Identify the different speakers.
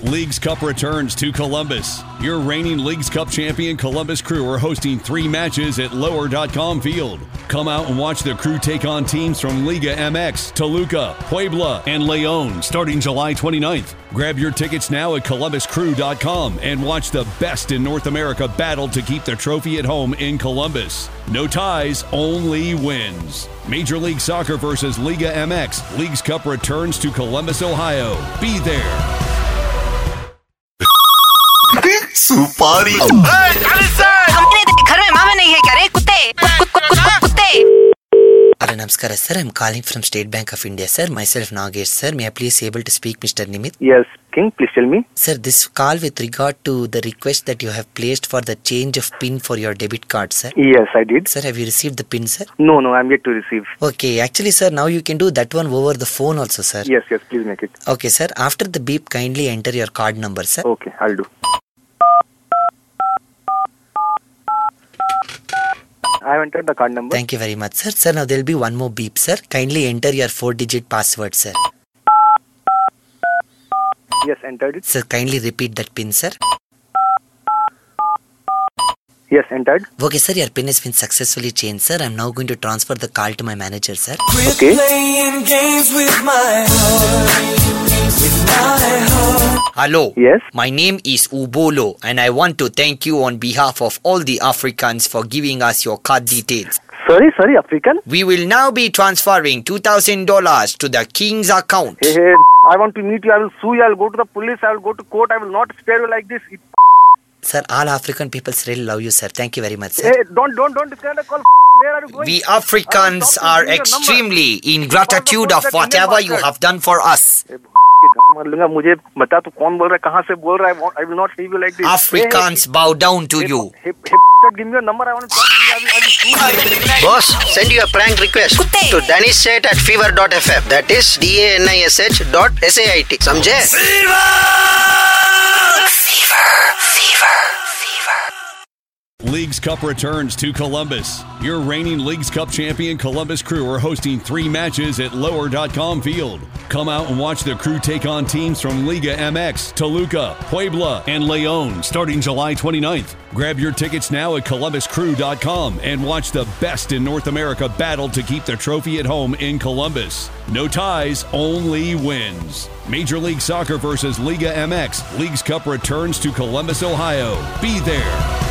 Speaker 1: Leagues Cup returns to Columbus. Your reigning Leagues Cup champion Columbus Crew are hosting 3 matches at Lower.com Field. Come out and watch the Crew take on teams from Liga MX, Toluca, Puebla, and León starting July 29th. Grab your tickets now at columbuscrew.com and watch the best in North America battle to keep the trophy at home in Columbus. No ties, only wins. Major League Soccer versus Liga MX. Leagues Cup returns to Columbus, Ohio. Be there.
Speaker 2: सुपारी
Speaker 3: घर में मामा नहीं है क्या रे कुत्ते
Speaker 4: Hello, Namaskar, sir. I'm calling from State Bank of India, sir. Myself, Nagesh, sir. May I please able to speak, Mr. Nimit?
Speaker 5: Yes, King, please tell me.
Speaker 4: Sir, this call with regard to the request that you have placed for the change of PIN for your debit card, sir.
Speaker 5: Yes, I did.
Speaker 4: Sir, have you received the PIN, sir?
Speaker 5: No, I'm yet to receive.
Speaker 4: Okay, actually, sir, now you can do that one over the phone also, sir.
Speaker 5: Yes, please make it.
Speaker 4: Okay, sir. After the beep, kindly enter your card number, sir.
Speaker 5: Okay, I'll do. I have entered the card number.
Speaker 4: Thank you very much, sir. Sir, now there will be one more beep, sir. Kindly enter your 4-digit password, sir.
Speaker 5: Yes, entered it.
Speaker 4: Sir, kindly repeat that PIN, sir.
Speaker 5: Yes, entered.
Speaker 4: Okay, sir, your PIN has been successfully changed, sir. I'm now going to transfer the call to my manager, sir.
Speaker 5: Okay.
Speaker 2: playing games with my heart.
Speaker 4: Hello.
Speaker 5: Yes.
Speaker 4: My name is Ubolo and I want to thank you on behalf of all the Africans for giving us your card details.
Speaker 5: Sorry, African.
Speaker 4: We will now be transferring $2,000 to the king's account.
Speaker 5: Hey, I want to meet you. I will sue you. I will go to the police. I will go to court. I will not spare you like this.
Speaker 4: Sir, all African people really love you, sir. Thank you very much, sir.
Speaker 5: Hey, don't declare the call. Where are you going?
Speaker 4: We Africans are extremely in gratitude of whatever you have done for us.
Speaker 5: मुझे बता तू कौन बोल रहा है कहाँ से बोल रहा है I will not leave you like this.
Speaker 4: Africans bow down to you.
Speaker 5: Give me your number. I want to talk to you. I will
Speaker 6: Boss, send you a prank request to danishset@fever.fm. That is DANISH.SAIT. समझे?
Speaker 1: Leagues Cup returns to Columbus. Your reigning Leagues Cup champion Columbus Crew are hosting 3 matches at Lower.com Field. Come out and watch the Crew take on teams from Liga MX, Toluca, Puebla, and León starting July 29th. Grab your tickets now at columbuscrew.com and watch the best in North America battle to keep the trophy at home in Columbus. No ties, only wins. Major League Soccer versus Liga MX. Leagues Cup returns to Columbus, Ohio. Be there.